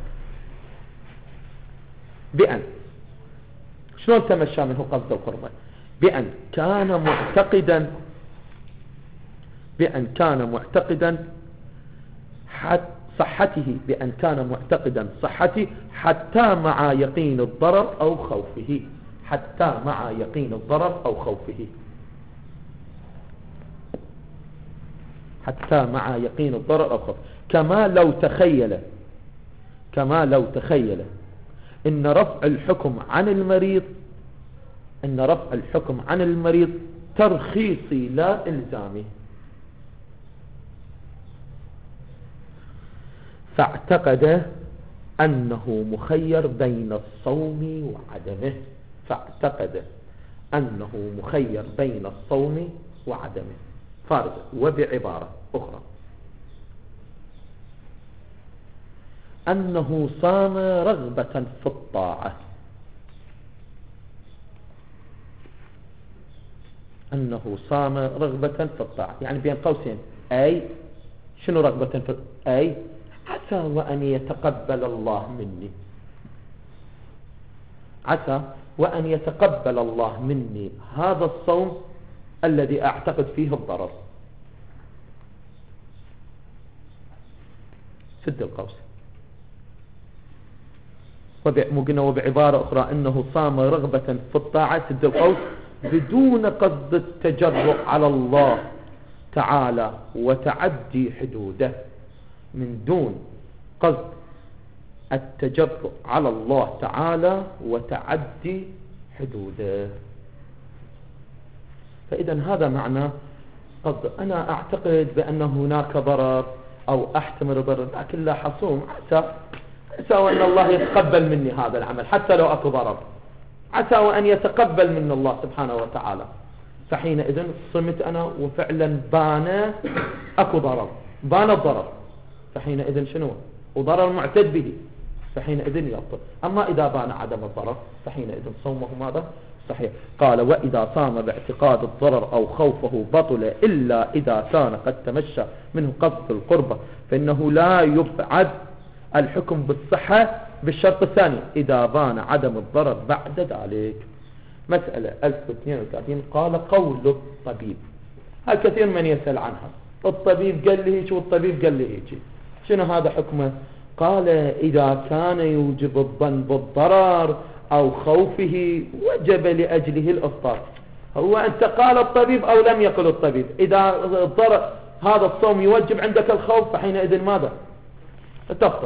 بأن، شلون تمشى منه قصد القربة؟ بأن كان معتقدا بأن كان معتقدا صحته بأن كان معتقدا صحته حتى مع يقين الضرر أو خوفه، حتى مع يقين الضرر أو خوفه، حتى مع يقين الضرر أو خوفه. كما لو تخيل كما لو تخيل إن رفع الحكم عن المريض إن رفع الحكم عن المريض ترخيصي لا إلزامي، فاعتقد أنه مخير بين الصوم وعدمه فاعتقد أنه مخير بين الصوم وعدمه فارغ. وبعبارة أخرى أنه صام رغبة في الطاعة، أنه صام رغبة في الطاعة، يعني بين قوسين أي شنو رغبة في أي عسى وأن يتقبل الله مني، عسى وأن يتقبل الله مني هذا الصوم الذي أعتقد فيه الضرر. سد القوس. وبعبارة أخرى أنه صام رغبة في الطاعة سد القوس بدون قصد التجرؤ على الله تعالى وتعدي حدوده، من دون قصد التجرؤ على الله تعالى وتعدي حدوده. فإذا هذا معنى قصد. أنا أعتقد بأن هناك ضرر أو أحتمل ضرر لكن لا حصوم، عسى عسى وأن الله يتقبل مني هذا العمل حتى لو أكو ضرر، عسى وأن يتقبل من الله سبحانه وتعالى. فحينئذ صمت أنا وفعلا بان أكو ضرر، بان الضرر، فحينئذ شنو وضرر معتد به، فحينئذ يبطل. أما إذا بان عدم الضرر فحينئذ صومه ماذا صحيح. قال وإذا صام باعتقاد الضرر أو خوفه بطل إلا إذا كان قد تمشى منه قصد القربة، فإنه لا يبعد الحكم بالصحة بالشرط الثاني إذا بان عدم الضرر بعد ذلك. مسألة ألف واثنين وثلاثين. قال قول الطبيب، هل كثير من يسأل عنها، الطبيب قال لي هيك والطبيب قال لي هيك، شنو هذا حكمه؟ قال إذا كان يوجب الظن بالضرر أو خوفه وجب لأجله الإفطار. هو أنت قال الطبيب أو لم يقل الطبيب، إذا الضرر هذا الصوم يوجب عندك الخوف فحينئذ ماذا تفطر.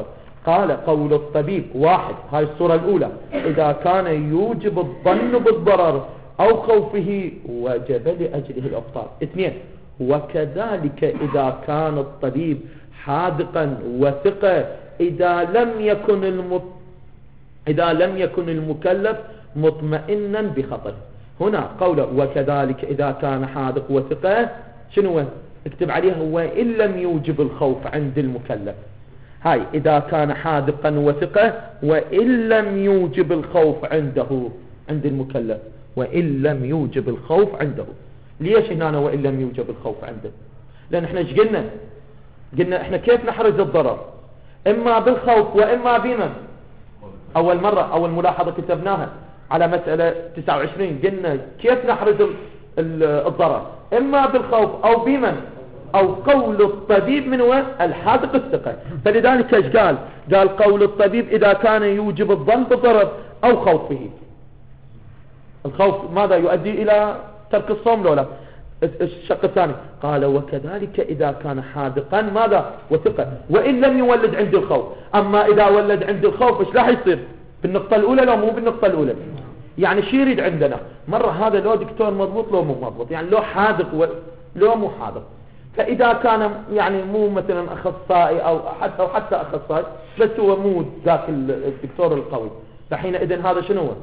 قال قول الطبيب واحد، هاي الصورة الأولى، إذا كان يوجب الظن بالضرر أو خوفه وجب لأجله الإفطار. اثنين، وكذلك إذا كان الطبيب حاذقا وثقة إذا لم يكن المط... إذا لم يكن المكلف مطمئنا بخطره. هنا قوله وكذلك إذا كان حاذق وثقة، شنو اكتب عليها؟ وإن لم يوجب الخوف عند المكلف. هاي إذا كان حاذقا وثقة وإن لم يوجب الخوف عنده عند المكلف، وإن لم يوجب الخوف عنده. ليش هنا وإن لم يوجب الخوف عنده؟ لأن احنا ايش قلنا؟ قلنا احنا كيف نحرز الضرر؟ إما بالخوف وإما بمن؟ أول مرة أول ملاحظة كتبناها على مسألة تسعة وعشرين، قلنا كيف نحرز الضرر؟ إما بالخوف أو بمن؟ أو قول الطبيب من هو؟ الحاذق الثقة. فلذلك ايش قال؟ قال قول الطبيب إذا كان يوجب الظن بالضرر أو خوفه. الخوف ماذا يؤدي إلى ترك الصوم لولا؟ الشق الثاني قال وكذلك إذا كان حاذقا ماذا؟ وثقة وإن لم يولد عند الخوف. أما إذا ولد عند الخوف إيش راح يصير؟ بالنقطة الأولى لو مو بالنقطة الأولى؟ يعني شي يريد عندنا مرة هذا لو دكتور مضبوط لو مو مضبوط، يعني لو حاذق و... لو مو حاذق. فإذا كان يعني مو مثلا أخصائي أو حتى أو حتى أخصائي بس هو مو ذاك الدكتور القوي، فحينئذ هذا شنو هو؟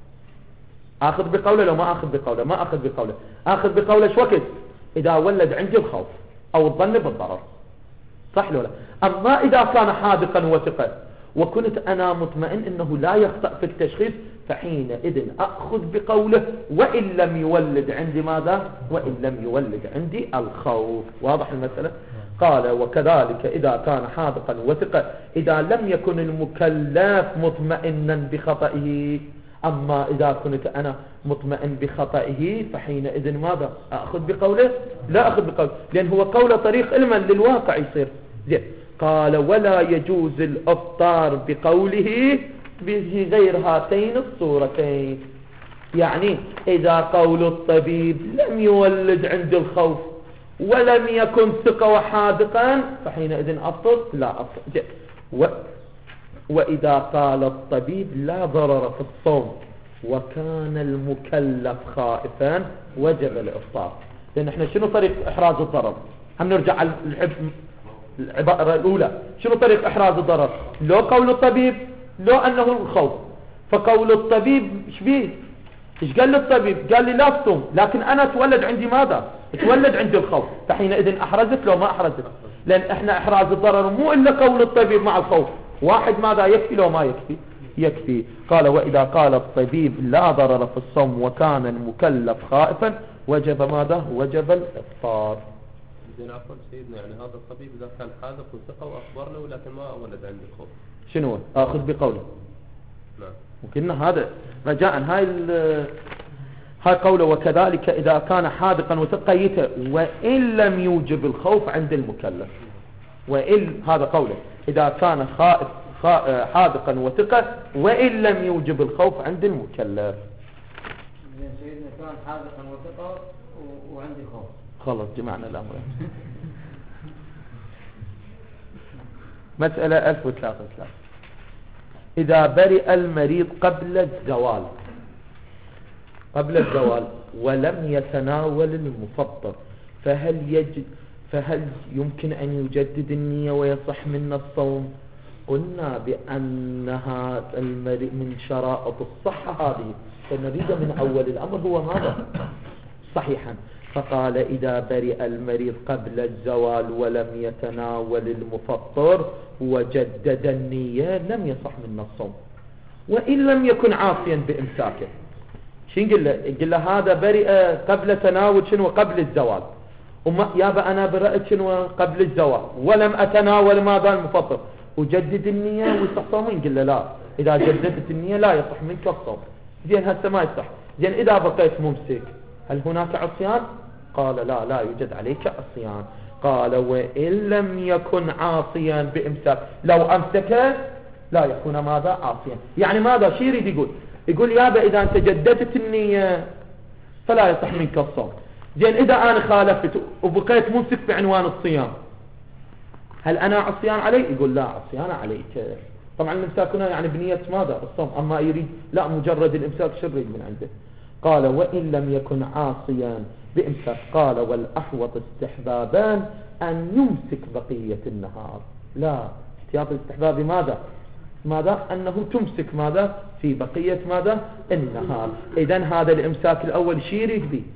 أخذ بقوله لو ما أخذ بقوله؟ ما أخذ بقوله. أخذ بقوله شو وقت؟ إذا ولد عندي الخوف أو الظن بالضرر، صح لو لا؟ أما إذا كان حاذقا وثقا وكنت أنا مطمئن أنه لا يخطأ في التشخيص، فحينئذ أخذ بقوله وإن لم يولد عندي ماذا؟ وإن لم يولد عندي الخوف. واضح المسألة؟ قال وكذلك إذا كان حاذقا وثقا إذا لم يكن المكلف مطمئنا بخطئه. أما إذا كنت أنا مطمئن بخطئه فحينئذ ماذا؟ أخذ بقوله؟ لا أخذ بقوله، لأن هو قوله طريق علما للواقع يصير زين. قال ولا يجوز الإفطار بقوله بغير هاتين الصورتين. يعني إذا قول الطبيب لم يولد عند الخوف ولم يكن ثقة وحاذقا فحينئذ أفطر؟ لا أفطر. زين. و وإذا قال الطبيب لا ضرر في الصوم وكان المكلف خائفا وجب الإفطار. لأن احنا شنو طريق إحراز الضرر؟ هم نرجع على العبارة الأولى، شنو طريق إحراز الضرر؟ لو قول الطبيب لو أنه الخوف. فقول الطبيب ايش بيه؟ ايش قال للطبيب؟ قال لي لا تصوم، لكن أنا تولد عندي ماذا؟ تولد عندي الخوف، فحينئذ أحرزت لو ما أحرزت؟ لأن احنا إحراز الضرر مو إلا قول الطبيب مع الخوف. واحد ماذا يكفي لو ما يكفي؟ يكفي. قال وإذا قال الطبيب لا ضرر في الصوم وكان المكلف خائفا وجب ماذا؟ وجب الإفطار. زين عفوا سيدنا، يعني هذا الطبيب إذا كان حاذق وثقة وأخبرنا ولكن ما ولد عنده خوف، شنو؟ آخذ بقوله. نعم. وكنا هذا رجاء هاي هاي قوله وكذلك إذا كان حاذقا وثقة وإن لم يوجب الخوف عند المكلف. وإن هذا قوله إذا كان خائف حاذقا وثقة وإن لم يوجب الخوف عند المكلف. سيدنا كان حاذقا وثقة وعندي خوف. خلص جمعنا الأمر. مسألة ألف وثلاثة وثلاثين. إذا برئ المريض قبل الزوال قبل الزوال ولم يتناول المفطر فهل يجد فهل يمكن أن يجدد النية ويصح منا الصوم؟ قلنا بأنها المريء من شرائط الصحة هذه، فنريد من أول الأمر هو ماذا؟ صحيحا. فقال إذا برئ المريض قبل الزوال ولم يتناول المفطر وجدد النية لم يصح منا الصوم وإن لم يكن عاصيا بإمساكه. شو نقول له؟ يقول له هذا برئ قبل تناول شنو؟ قبل الزوال. وما يابا أنا برأت شنو؟ قبل الزوال ولم أتناول ماذا؟ المفطر وجدد النية ويصح صومين. قل له لا، إذا جددت النية لا يصح منك الصوم. زين هسه ما يصح. زين إذا بقيت ممسك هل هناك عصيان؟ قال لا، لا يوجد عليك عصيان. قال وإن لم يكن عاصيا بإمساك، لو أمسك لا يكون ماذا؟ عاصيا. يعني ماذا؟ شي يريد يقول؟ يقول يابا إذا أنت جددت النية فلا يصح منك الصوم. زين إذا أنا خالفت وبقيت ممسك بعنوان الصيام هل أنا عصيان عليه؟ يقول لا عصيان عليك. طبعا الإمساك هنا يعني بنية ماذا؟ الصوم. أما يريد لا مجرد الإمساك شو يريد من عنده؟ قال وإن لم يكن عاصيا بإمساك. قال والأحوط استحبابان أن يمسك بقية النهار. لا، احتياط الاستحباب ماذا؟ ماذا؟ أنه تمسك ماذا؟ في بقية ماذا؟ النهار. إذن هذا الإمساك الأول شي يريد به؟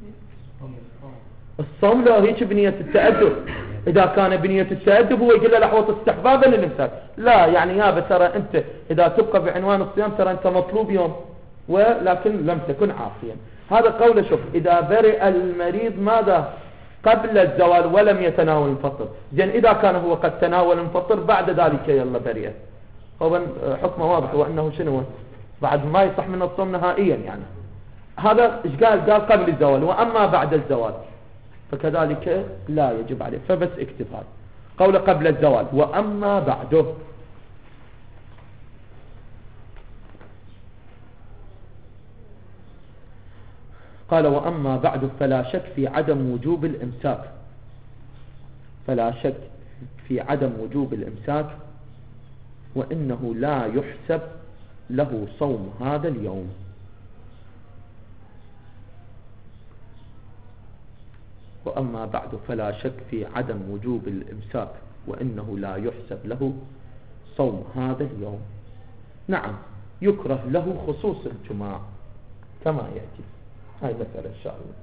الصوم. لا هيك بنية التأدب. إذا كان بنية التأدب هو يقول له الأحوط استحبابا للإمساك. لا يعني يا ترى أنت إذا تبقى بعنوان الصيام ترى أنت مطلوب يوم ولكن لم تكن عاصيا. هذا قوله. شوف إذا برئ المريض ماذا؟ قبل الزوال ولم يتناول المفطر. زين إذا كان هو قد تناول المفطر بعد ذلك يلا برئه. هو حكمه واضح وأنه شنو؟ بعد ما يصح من الصوم نهائيا يعني. هذا إيش قال؟ قال قبل الزوال. وأما بعد الزوال فكذلك لا يجب عليه. فبس اكتفاء قوله قبل الزوال. وأما بعده قال وأما بعد فلا شك في عدم وجوب الإمساك. فلا شك في عدم وجوب الإمساك وإنه لا يحسب له صوم هذا اليوم. وأما بعد فلا شك في عدم وجوب الإمساك وإنه لا يحسب له صوم هذا اليوم. نعم يكره له خصوص الجماع كما يأتي. هاي مسألة إن شاء الله.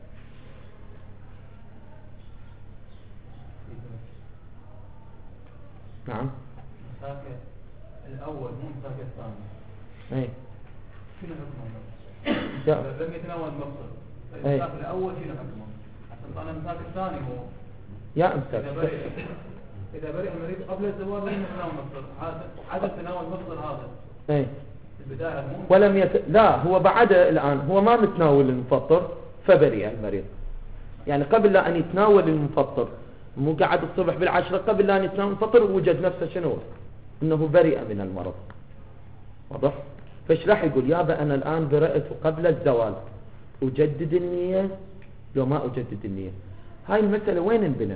نعم مساك الأول مو مساك الثاني. اي شنو حكمه؟ إذا لم يتناول المفطر المساك الأول شنو حكمه؟ حتى أنا المساك الثاني هو يا امسك. إذا برئ إذا برئ المريض قبل الزوال لم يتناول المفطر عدم تناول المفطر هذا. اي البداية مو ولم يت... لا هو بعد الآن هو ما متناول المفطر فبرئ المريض. يعني قبل لا أن يتناول المفطر مو قعد الصبح بالعشرة قبل لا أن يتناول المفطر وجد نفسه شنو؟ إنه برئ من المرض. واضح؟ فايش راح يقول؟ يابا أنا الآن برئت قبل الزوال أجدد النية لو ما أجدد النية. هاي المسألة وين انبنت؟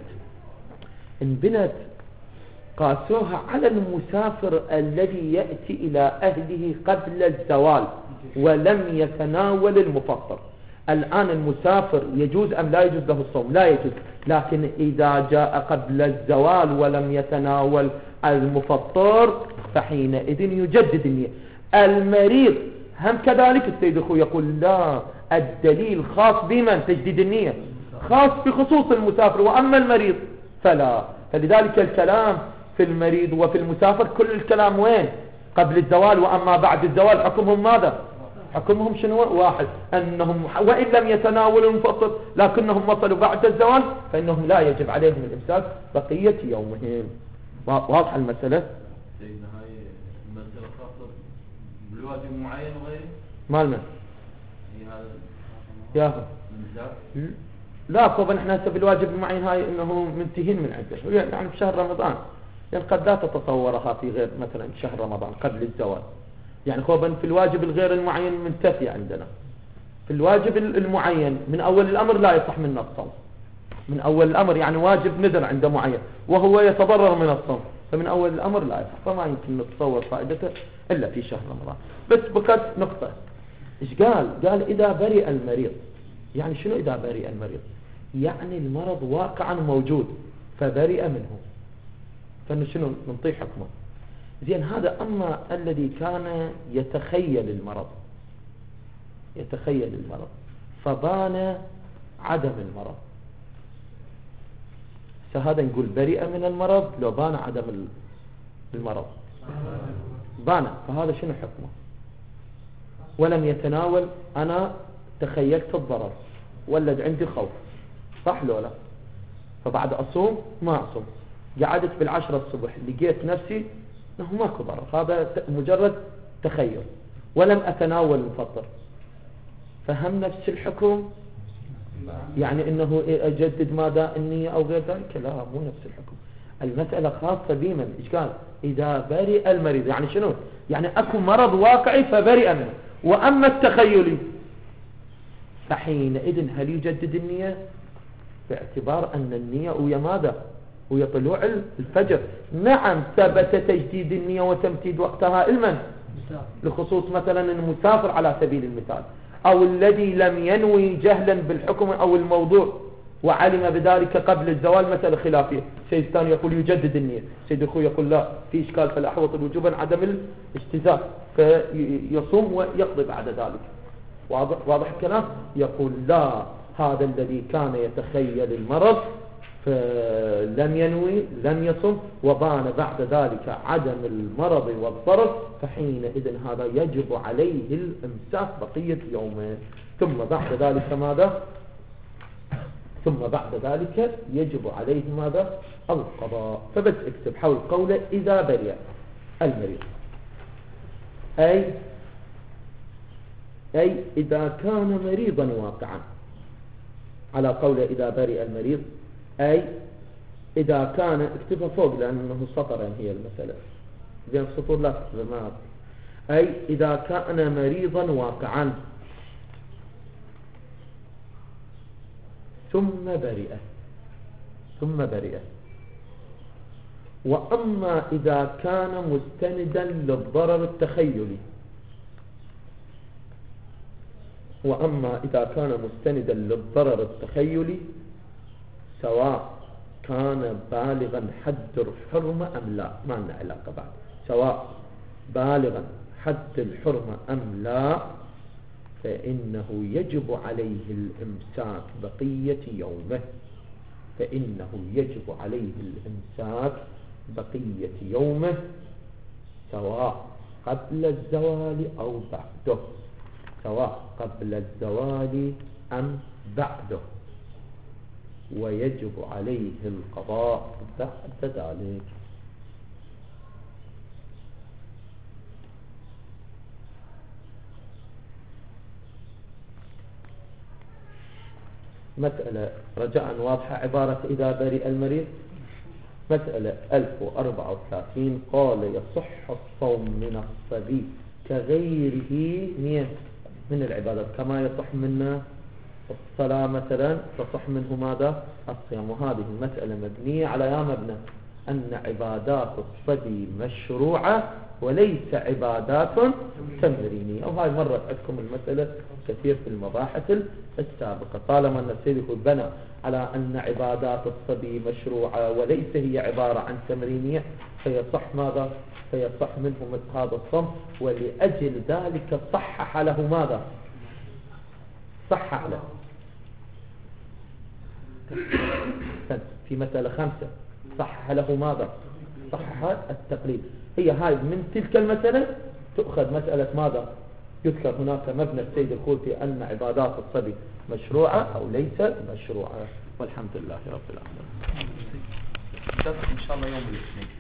انبنت قاسوها على المسافر الذي يأتي إلى أهله قبل الزوال ولم يتناول المفطر. الآن المسافر يجوز أم لا يجوز له الصوم؟ لا يجوز. لكن إذا جاء قبل الزوال ولم يتناول المفطر فحينئذ يجدد النية. المريض هم كذلك. السيد الخوي يقول لا، الدليل خاص بمن؟ تجديد النية خاص بخصوص المسافر، وأما المريض فلا. فلذلك الكلام في المريض وفي المسافر كل الكلام وين؟ قبل الزوال. وأما بعد الزوال حكمهم ماذا؟ حكمهم شنو؟ واحد، أنهم وإن لم يتناولوا المفطر لكنهم وصلوا بعد الزوال فإنهم لا يجب عليهم الإمساك بقية يومهم. واضحة المسألة؟ سيدنا هاي المسألة خاصة بالواجب معين وغيره؟ مال من؟ هي هذا ياهو المساك؟ لا طبعا احنا هسه بالواجب المعين هاي انه منتهين من عنده يعني في شهر رمضان. يعني قد لا تتصورها في غير مثلا شهر رمضان قبل الزوال. يعني خوبا في الواجب الغير المعين منتفي عندنا. في الواجب المعين من اول الامر لا يصح منا الصوم. من اول الامر يعني واجب نذر عند معين وهو يتضرر من الصوم، فمن اول الامر لا يصح. فما يمكن نتصور فائدته الا في شهر رمضان. بس بقت نقطة. ايش قال؟ قال اذا برئ المريض. يعني شنو اذا برئ المريض؟ يعني المرض واقعا موجود فبرئ منه، فشنو ننطي حكمه. زين هذا أما الذي كان يتخيل المرض يتخيل المرض فبان عدم المرض، فهذا نقول برئ من المرض لو بان عدم المرض. بان، فهذا شنو حكمه؟ ولم يتناول. أنا تخيلت الضرر ولد عندي خوف، صح لو لا؟ فبعد أصوم ما أصوم، قعدت بالعشرة الصبح لقيت نفسي انه ماكو ضرر، هذا مجرد تخيل ولم اتناول المفطر، فهم نفس الحكم؟ يعني انه اجدد ماذا النية او غير ذلك؟ لا، مو نفس الحكم. المسألة خاصة بمن؟ ايش قال؟ اذا برئ المريض. يعني شنو؟ يعني اكو مرض واقعي فبرئ منه. واما التخيلي فحينئذ هل يجدد النية؟ باعتبار ان النية ويا ماذا؟ وهي طلوع الفجر. نعم ثبت تجديد النية وتمديد وقتها المن لخصوص مثلا المسافر على سبيل المثال، أو الذي لم ينوي جهلا بالحكم أو الموضوع وعلم بذلك قبل الزوال، مسألة خلافية. سيد الثاني يقول يجدد النية، سيد أخوي يقول لا في إشكال فالأحوط الوجوبا عدم الاجتزاء فيصوم ويقضي بعد ذلك. واضح, واضح الكلام؟ يقول لا، هذا الذي كان يتخيل المرض فلم ينوي لم يصم وبان بعد ذلك عدم المرض والضرر، فحينئذ هذا يجب عليه الامساك بقية يومه. ثم بعد ذلك ماذا؟ ثم بعد ذلك يجب عليه ماذا؟ القضاء. فبس اكتب حول قوله إذا برئ المريض، أي أي إذا كان مريضا واقعا، على قوله إذا برئ المريض، أي إذا كان، اكتبها فوق لأنه سطرا هي المسألة، بين السطور لا تكتب ما، أي إذا كان مريضا واقعا ثم برئ ثم برئ. وأما إذا كان مستندا للضرر التخيلي، وأما إذا كان مستندا للضرر التخيلي سواء كان بالغا حد الحرمة أم لا، ما لنا علاقة بعد، سواء بالغا حد الحرمة أم لا، فإنه يجب عليه الإمساك بقية يومه، فإنه يجب عليه الإمساك بقية يومه سواء قبل الزوال أو بعده، سواء قبل الزوال أم بعده، ويجب عليه القضاء بعد ذلك. مسألة رجاء واضحة عبارة إذا برئ المريض. مسألة ألف وأربعة وثلاثين قال يصح الصوم من الصبي كغيره من العبادات، كما يصح منا الصلاة مثلا تصح منه ماذا؟ الصيام. وهذه المسألة مبنية على يا مبنى أن عبادات الصبي مشروعة وليس عبادات تمرينية، أو هاي مرت عندكم المسألة كثير في المباحث السابقة. طالما أن السيد بنى على أن عبادات الصبي مشروعة وليس هي عبارة عن تمرينية فيصح ماذا؟ فيصح منه مثل هذا الصوم، ولأجل ذلك صحح له ماذا؟ صحح له في مسألة خمسة صحح له ماذا؟ صحح التقليد. هي هاي من تلك المسألة تؤخذ مسألة ماذا؟ يذكر هناك مبنى السيد الخوي في أن عبادات الصبي مشروعة أو ليست مشروعة، والحمد لله رب العالمين. إن شاء الله يوم الاثنين.